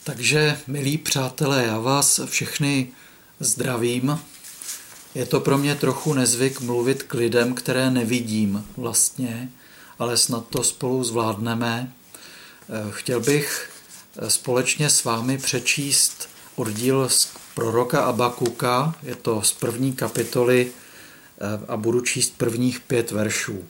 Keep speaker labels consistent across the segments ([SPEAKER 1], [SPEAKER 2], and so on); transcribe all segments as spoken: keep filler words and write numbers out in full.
[SPEAKER 1] Takže, milí přátelé, já vás všechny zdravím. Je to pro mě trochu nezvyk mluvit k lidem, které nevidím vlastně, ale snad to spolu zvládneme. Chtěl bych společně s vámi přečíst oddíl z proroka Abakuka, je to z první kapitoly a budu číst prvních pět veršů.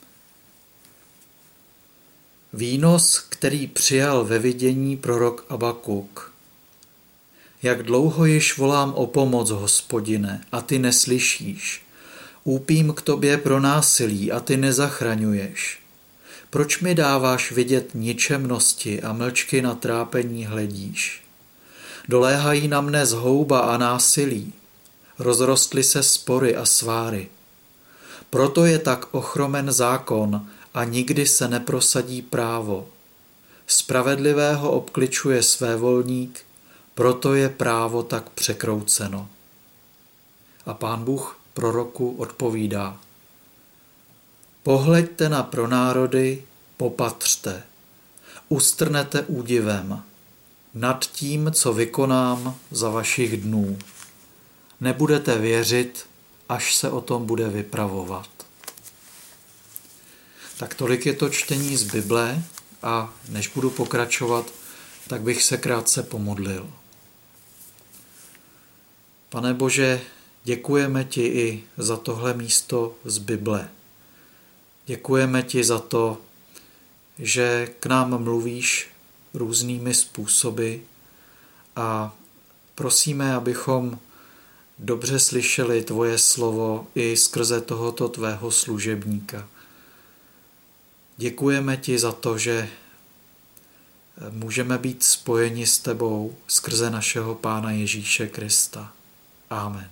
[SPEAKER 1] Výnos, který přijal ve vidění prorok Abakuk. Jak dlouho již volám o pomoc, Hospodine, a ty neslyšíš. Úpím k tobě pro násilí a ty nezachraňuješ. Proč mi dáváš vidět ničemnosti a mlčky na trápení hledíš? Doléhají na mne zhouba a násilí. Rozrostly se spory a sváry. Proto je tak ochromen zákon a nikdy se neprosadí právo. Spravedlivého obkličuje svévolník, proto je právo tak překrouceno. A Pán Bůh proroku odpovídá. Pohleďte na pronárody, popatřte, ustrnete údivem nad tím, co vykonám za vašich dnů. Nebudete věřit, až se o tom bude vypravovat. Tak tolik je to čtení z Bible a než budu pokračovat, tak bych se krátce pomodlil. Pane Bože, děkujeme ti i za tohle místo z Bible. Děkujeme ti za to, že k nám mluvíš různými způsoby a prosíme, abychom dobře slyšeli tvoje slovo i skrze tohoto tvého služebníka. Děkujeme ti za to, že můžeme být spojeni s tebou skrze našeho Pána Ježíše Krista. Amen.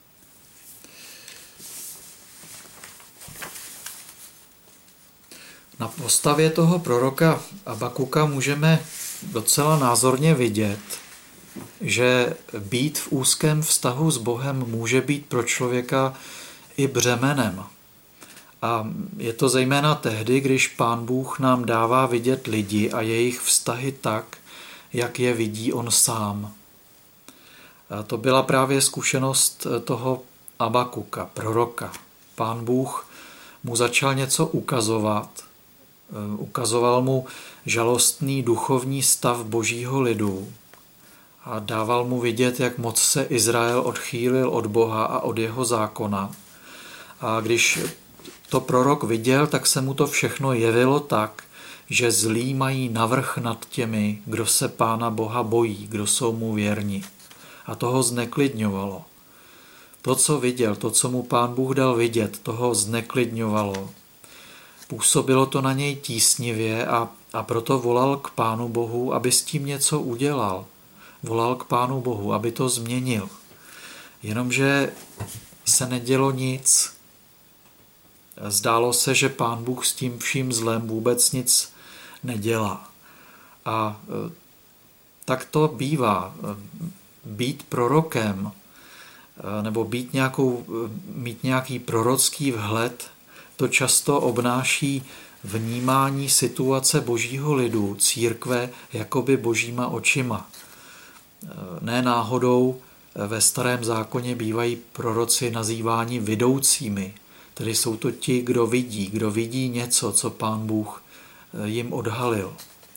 [SPEAKER 1] Na postavě toho proroka Abakuka můžeme docela názorně vidět, že být v úzkém vztahu s Bohem může být pro člověka i břemenem. A je to zejména tehdy, když Pán Bůh nám dává vidět lidi a jejich vztahy tak, jak je vidí on sám. A to byla právě zkušenost toho Abakuka, proroka. Pán Bůh mu začal něco ukazovat. Ukazoval mu žalostný duchovní stav božího lidu a dával mu vidět, jak moc se Izrael odchýlil od Boha a od jeho zákona. A když to prorok viděl, tak se mu to všechno jevilo tak, že zlí mají navrch nad těmi, kdo se Pána Boha bojí, kdo jsou mu věrni. A toho zneklidňovalo. To, co viděl, to, co mu Pán Bůh dal vidět, toho zneklidňovalo. Působilo to na něj tísnivě a, a proto volal k Pánu Bohu, aby s tím něco udělal. Volal k Pánu Bohu, aby to změnil. Jenomže se nedělo nic. Zdálo se, že Pán Bůh s tím vším zlem vůbec nic nedělá. A tak to bývá. Být prorokem nebo být nějakou, mít nějaký prorocký vhled, to často obnáší vnímání situace božího lidu, církve, jakoby božíma očima. Ne náhodou ve Starém zákoně bývají proroci nazýváni vidoucími, tedy jsou to ti, kdo vidí, kdo vidí něco, co Pán Bůh jim odhalil.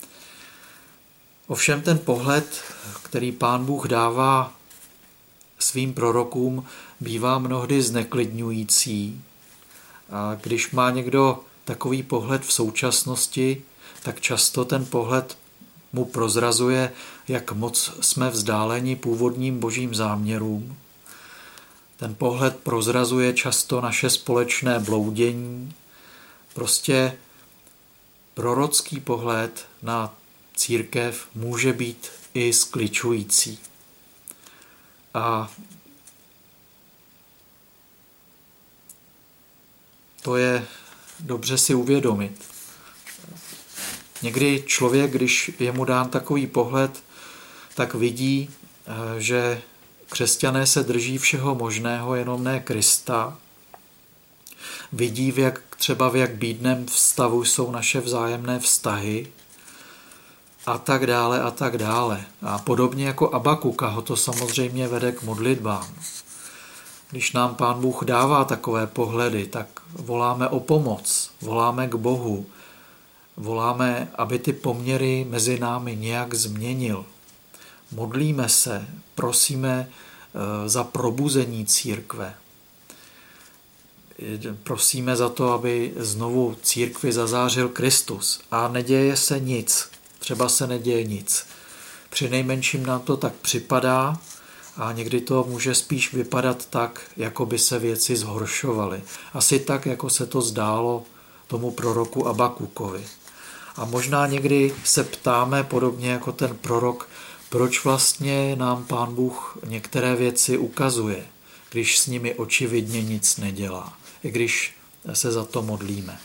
[SPEAKER 1] Ovšem ten pohled, který Pán Bůh dává svým prorokům, bývá mnohdy zneklidňující. A když má někdo takový pohled v současnosti, tak často ten pohled mu prozrazuje, jak moc jsme vzdáleni původním božím záměrům. Ten pohled prozrazuje často naše společné bloudění. Prostě prorocký pohled na církev může být i skličující. A to je dobře si uvědomit. Někdy člověk, když je mu dán takový pohled, tak vidí, že křesťané se drží všeho možného, jenom ne Krista. Vidí, v jak, třeba v jak bídném stavu jsou naše vzájemné vztahy a tak dále a tak dále. A podobně jako Abakuka ho to samozřejmě vede k modlitbám. Když nám Pán Bůh dává takové pohledy, tak voláme o pomoc, voláme k Bohu, voláme, aby ty poměry mezi námi nějak změnil. Modlíme se, prosíme za probuzení církve. Prosíme za to, aby znovu církvi zazářil Kristus. A neděje se nic. Třeba se neděje nic. Přinejmenším nám to tak připadá a někdy to může spíš vypadat tak, jako by se věci zhoršovaly. Asi tak, jako se to zdálo tomu proroku Abakukovi. A možná někdy se ptáme, podobně jako ten prorok, proč vlastně nám Pán Bůh některé věci ukazuje, když s nimi očividně nic nedělá, i když se za to modlíme.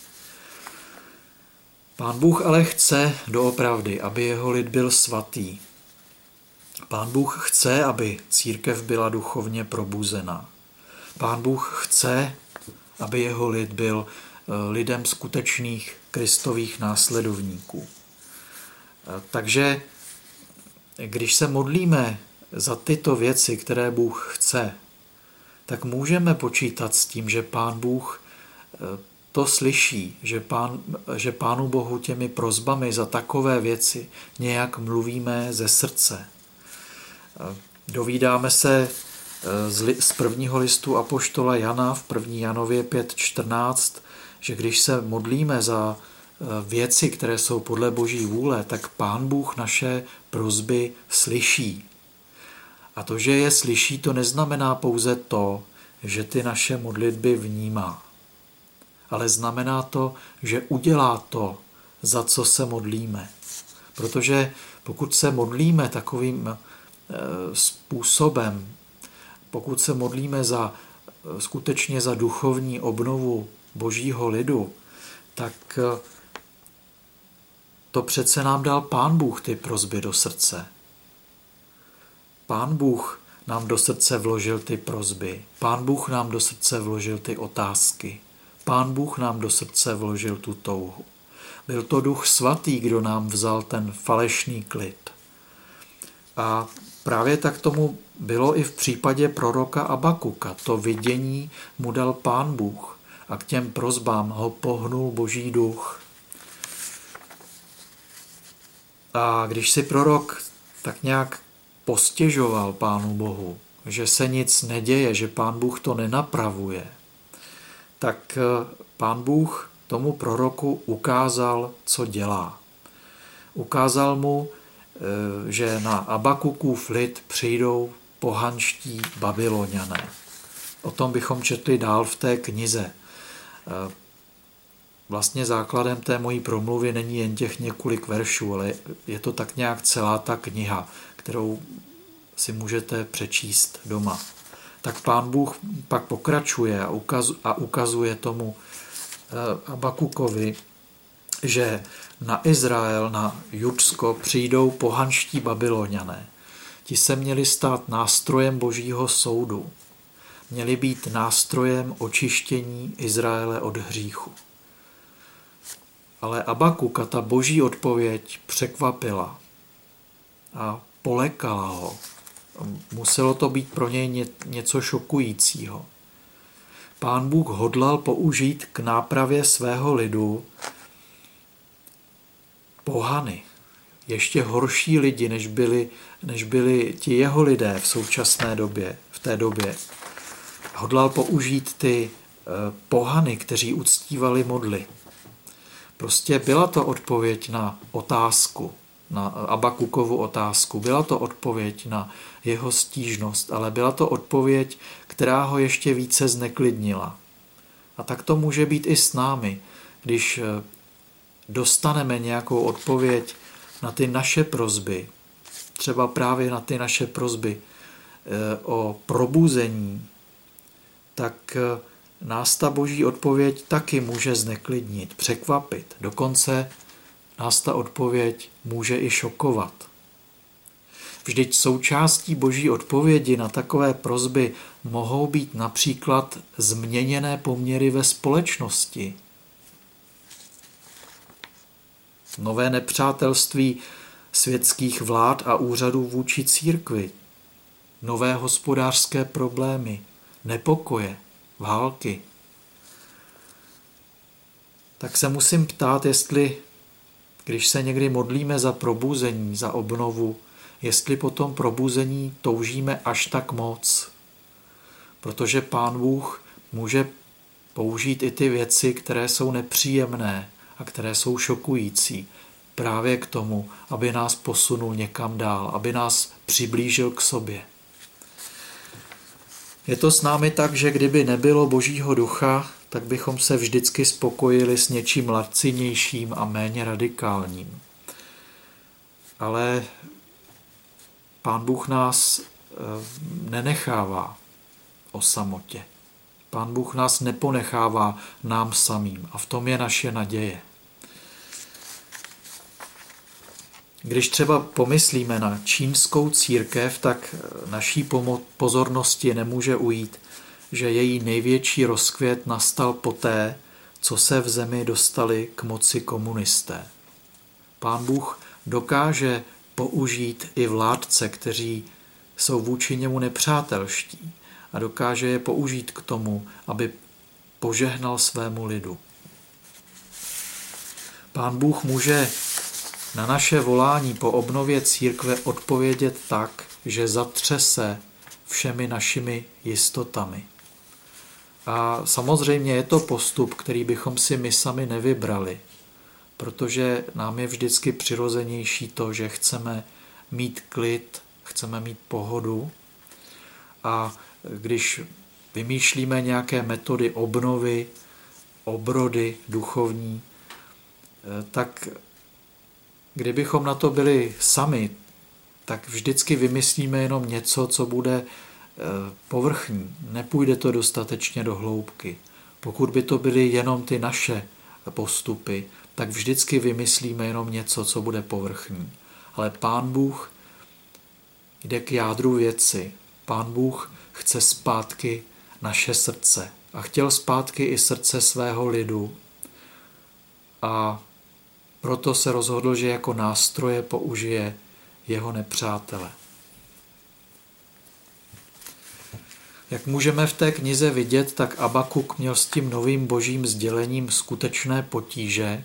[SPEAKER 1] Pán Bůh ale chce doopravdy, aby jeho lid byl svatý. Pán Bůh chce, aby církev byla duchovně probuzena. Pán Bůh chce, aby jeho lid byl lidem skutečných kristových následovníků. Takže když se modlíme za tyto věci, které Bůh chce, tak můžeme počítat s tím, že Pán Bůh to slyší, že, pán, že Pánu Bohu těmi prosbami za takové věci nějak mluvíme ze srdce. Dovídáme se z prvního listu apoštola Jana v první Janově pět čtrnáct, že když se modlíme za věci, které jsou podle Boží vůle, tak Pán Bůh naše prosby slyší. A to, že je slyší, to neznamená pouze to, že ty naše modlitby vnímá. Ale znamená to, že udělá to, za co se modlíme. Protože pokud se modlíme takovým způsobem, pokud se modlíme za, skutečně za duchovní obnovu Božího lidu, tak to přece nám dal Pán Bůh ty prosby do srdce. Pán Bůh nám do srdce vložil ty prosby. Pán Bůh nám do srdce vložil ty otázky. Pán Bůh nám do srdce vložil tu touhu. Byl to Duch Svatý, kdo nám vzal ten falešný klid. A právě tak tomu bylo i v případě proroka Abakuka. To vidění mu dal Pán Bůh a k těm prosbám ho pohnul Boží duch. A když si prorok tak nějak postěžoval Pánu Bohu, že se nic neděje, že Pán Bůh to nenapravuje, tak Pán Bůh tomu proroku ukázal, co dělá. Ukázal mu, že na Abakukův lid přijdou pohanští Babyloniané. O tom bychom četli dál v té knize. Vlastně základem té mojí promluvy není jen těch několik veršů, ale je to tak nějak celá ta kniha, kterou si můžete přečíst doma. Tak Pán Bůh pak pokračuje a ukazuje tomu Abakukovi, že na Izrael, na Judsko přijdou pohanští Babyloniané. Ti se měli stát nástrojem Božího soudu. Měli být nástrojem očištění Izraele od hříchu. Ale Abakuka ta Boží odpověď překvapila a polekala ho. Muselo to být pro něj něco šokujícího. Pán Bůh hodlal použít k nápravě svého lidu pohany. Ještě horší lidi, než byli, než byli ti jeho lidé v současné době, v té době. Hodlal použít ty pohany, kteří uctívali modly. Prostě byla to odpověď na otázku, na Abakukovu otázku. Byla to odpověď na jeho stížnost, ale byla to odpověď, která ho ještě více zneklidnila. A tak to může být i s námi, když dostaneme nějakou odpověď na ty naše prosby, třeba právě na ty naše prosby o probuzení, tak nás ta Boží odpověď taky může zneklidnit, překvapit. Dokonce nás ta odpověď může i šokovat. Vždyť součástí Boží odpovědi na takové prosby mohou být například změněné poměry ve společnosti. nové nepřátelství světských vlád a úřadů vůči církvi, nové hospodářské problémy, nepokoje, války. Tak se musím ptát, jestli, když se někdy modlíme za probuzení, za obnovu, jestli po tom probuzení toužíme až tak moc. Protože Pán Bůh může použít i ty věci, které jsou nepříjemné a které jsou šokující, právě k tomu, aby nás posunul někam dál, aby nás přiblížil k sobě. Je to s námi tak, že kdyby nebylo Božího ducha, tak bychom se vždycky spokojili s něčím lacinějším a méně radikálním. Ale Pán Bůh nás nenechává o samotě. Pán Bůh nás neponechává nám samým a v tom je naše naděje. Když třeba pomyslíme na čínskou církev, tak naší pozornosti nemůže ujít, že její největší rozkvět nastal poté, co se v zemi dostali k moci komunisté. Pán Bůh dokáže použít i vládce, kteří jsou vůči němu nepřátelští, a dokáže je použít k tomu, aby požehnal svému lidu. Pán Bůh může na naše volání po obnově církve odpovědět tak, že zatřese všemi našimi jistotami. A samozřejmě je to postup, který bychom si my sami nevybrali, protože nám je vždycky přirozenější to, že chceme mít klid, chceme mít pohodu, a když vymýšlíme nějaké metody obnovy, obrody duchovní, tak kdybychom na to byli sami, tak vždycky vymyslíme jenom něco, co bude povrchní. Nepůjde to dostatečně do hloubky. Pokud by to byly jenom ty naše postupy, tak vždycky vymyslíme jenom něco, co bude povrchní. Ale Pán Bůh jde k jádru věci. Pán Bůh chce zpátky naše srdce a chtěl zpátky i srdce svého lidu. A proto se rozhodl, že jako nástroje použije jeho nepřátele. Jak můžeme v té knize vidět, tak Abakuk měl s tím novým božím sdělením skutečné potíže.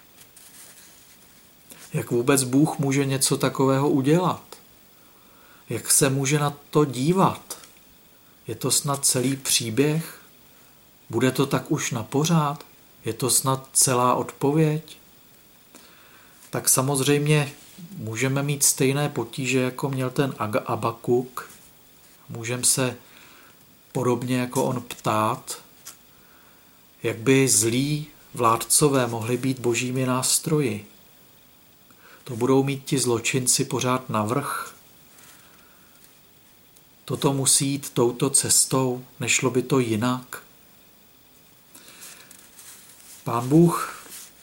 [SPEAKER 1] Jak vůbec Bůh může něco takového udělat? Jak se může na to dívat? Je to snad celý příběh? Bude to tak už na pořád? Je to snad celá odpověď? Tak samozřejmě můžeme mít stejné potíže, jako měl ten Abakuk. Můžeme se podobně jako on ptát, jak by zlí vládcové mohli být božími nástroji. To budou mít ti zločinci pořád navrch. Toto musí jít touto cestou, nešlo by to jinak. Pán Bůh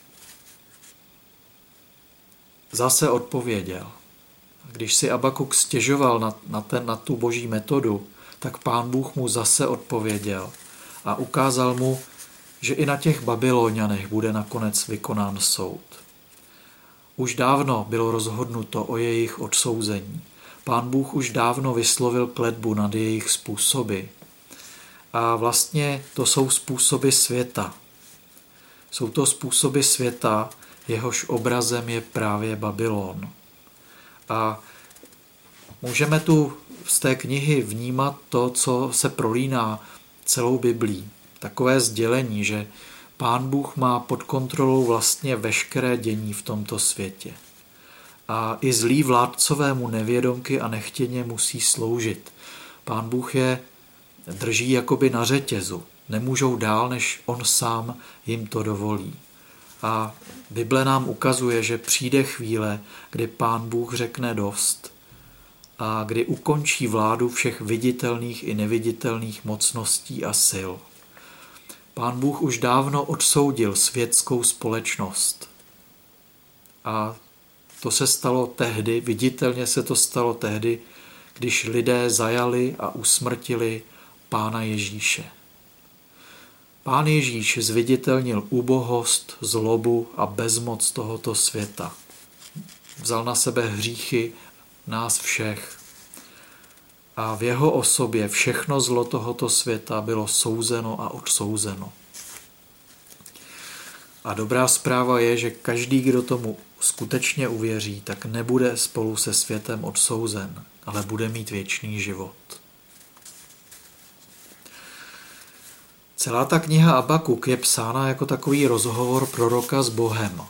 [SPEAKER 1] zase odpověděl. Když si Abakuk stěžoval na, na, ten, na tu boží metodu, tak Pán Bůh mu zase odpověděl a ukázal mu, že i na těch Babylonianech bude nakonec vykonán soud. Už dávno bylo rozhodnuto o jejich odsouzení. Pán Bůh už dávno vyslovil kletbu nad jejich způsoby. A vlastně to jsou způsoby světa. Jsou to způsoby světa, jehož obrazem je právě Babylon. A můžeme tu z té knihy vnímat to, co se prolíná celou Biblí. Takové sdělení, že Pán Bůh má pod kontrolou vlastně veškeré dění v tomto světě. A i zlí vládcové mu nevědomky a nechtěně musí sloužit. Pán Bůh je drží jakoby na řetězu. Nemůžou dál, než on sám jim to dovolí. A Bible nám ukazuje, že přijde chvíle, kdy Pán Bůh řekne dost a kdy ukončí vládu všech viditelných i neviditelných mocností a sil. Pán Bůh už dávno odsoudil světskou společnost. A to se stalo tehdy, viditelně se to stalo tehdy, když lidé zajali a usmrtili Pána Ježíše. Pán Ježíš zviditelnil úbohost, zlobu a bezmoc tohoto světa. Vzal na sebe hříchy nás všech. A v jeho osobě všechno zlo tohoto světa bylo souzeno a odsouzeno. A dobrá zpráva je, že každý, kdo tomu skutečně uvěří, tak nebude spolu se světem odsouzen, ale bude mít věčný život. Celá ta kniha Abakuk je psána jako takový rozhovor proroka s Bohem.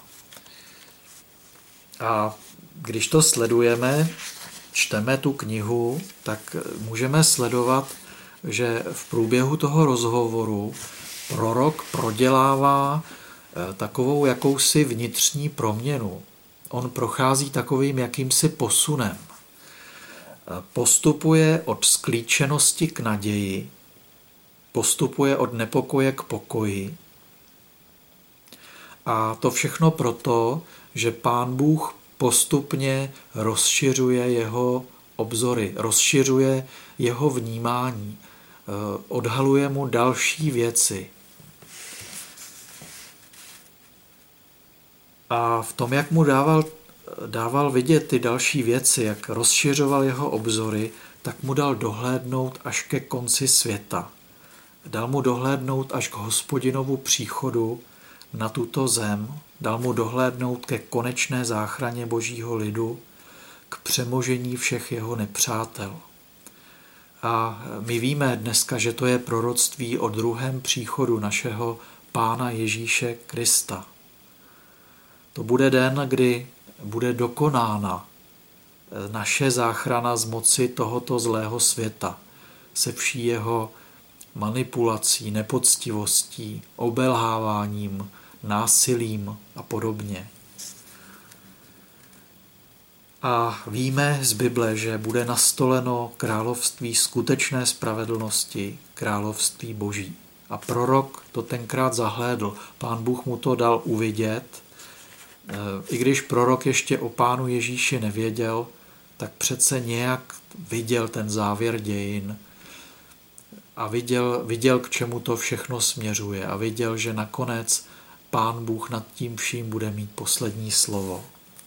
[SPEAKER 1] A když to sledujeme, čteme tu knihu, tak můžeme sledovat, že v průběhu toho rozhovoru prorok prodělává takovou jakousi vnitřní proměnu. On prochází takovým jakýmsi posunem. Postupuje od sklíčenosti k naději, postupuje od nepokoje k pokoji. A to všechno proto, že Pán Bůh postupně rozšiřuje jeho obzory, rozšiřuje jeho vnímání, odhaluje mu další věci. A v tom, jak mu dával, dával vidět ty další věci, jak rozšiřoval jeho obzory, tak mu dal dohlédnout až ke konci světa. Dal mu dohlédnout až k Hospodinovu příchodu na tuto zem, dal mu dohlédnout ke konečné záchraně Božího lidu, k přemožení všech jeho nepřátel. A my víme dneska, že to je proroctví o druhém příchodu našeho Pána Ježíše Krista. To bude den, kdy bude dokonána naše záchrana z moci tohoto zlého světa se vší jeho manipulací, nepoctivostí, obelháváním, násilím a podobně. A víme z Bible, že bude nastoleno království skutečné spravedlnosti, království Boží. A prorok to tenkrát zahlédl. Pán Bůh mu to dal uvidět. I když prorok ještě o Pánu Ježíši nevěděl, tak přece nějak viděl ten závěr dějin a viděl, viděl, k čemu to všechno směřuje a viděl, že nakonec Pán Bůh nad tím vším bude mít poslední slovo.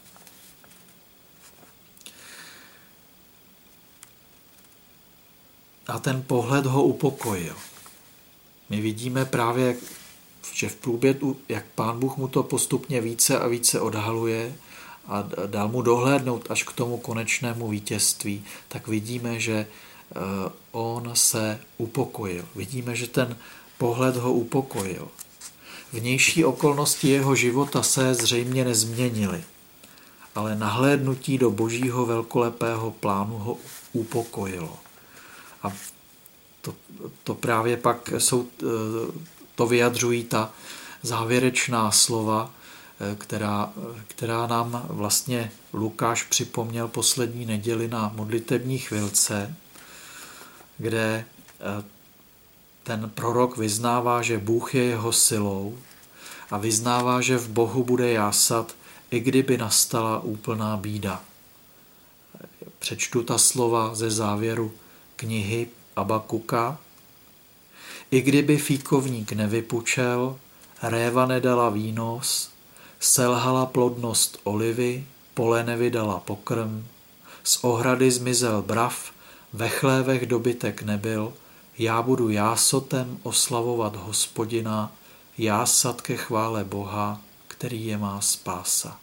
[SPEAKER 1] A ten pohled ho upokojil. My vidíme právě, že v průběhu, jak Pán Bůh mu to postupně více a více odhaluje a dal mu dohlédnout až k tomu konečnému vítězství, tak vidíme, že on se upokojil. Vidíme, že ten pohled ho upokojil. Vnější okolnosti jeho života se zřejmě nezměnily, ale nahlédnutí do Božího velkolepého plánu ho upokojilo. A to, to právě pak jsou, to vyjadřují ta závěrečná slova, která, která nám vlastně Lukáš připomněl poslední neděli na modlitební chvilce, kde ten prorok vyznává, že Bůh je jeho silou a vyznává, že v Bohu bude jásat, i kdyby nastala úplná bída. Přečtu ta slova ze závěru knihy Abakuka. I kdyby fíkovník nevypučel, réva nedala výnos, selhala plodnost olivy, pole nevydala pokrm, z ohrady zmizel brav, ve chlévech dobytek nebyl, já budu jásotem oslavovat Hospodina, jásat ke chvále Boha, který je má spása.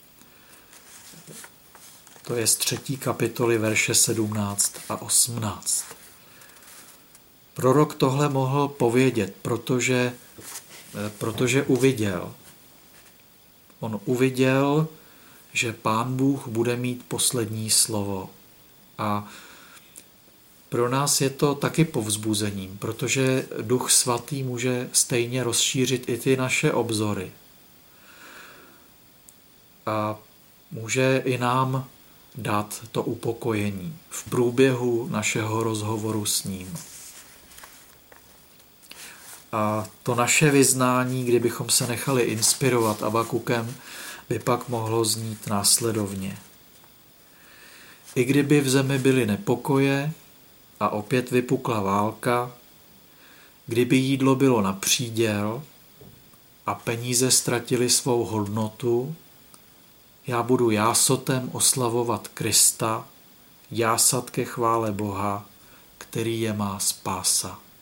[SPEAKER 1] To je z třetí kapitoly verše sedmnáct a osmnáct. Prorok tohle mohl povědět, protože, protože uviděl. On uviděl, že Pán Bůh bude mít poslední slovo. A pro nás je to taky povzbuzením, protože Duch Svatý může stejně rozšířit i ty naše obzory. A může i nám dát to upokojení v průběhu našeho rozhovoru s ním. A to naše vyznání, kdybychom se nechali inspirovat Abakukem, by pak mohlo znít následovně. I kdyby v zemi byly nepokoje a opět vypukla válka, Kdyby jídlo bylo na příděl a peníze ztratily svou hodnotu, já budu jásotem oslavovat Krista, jásat ke chvále Boha, který je má spása.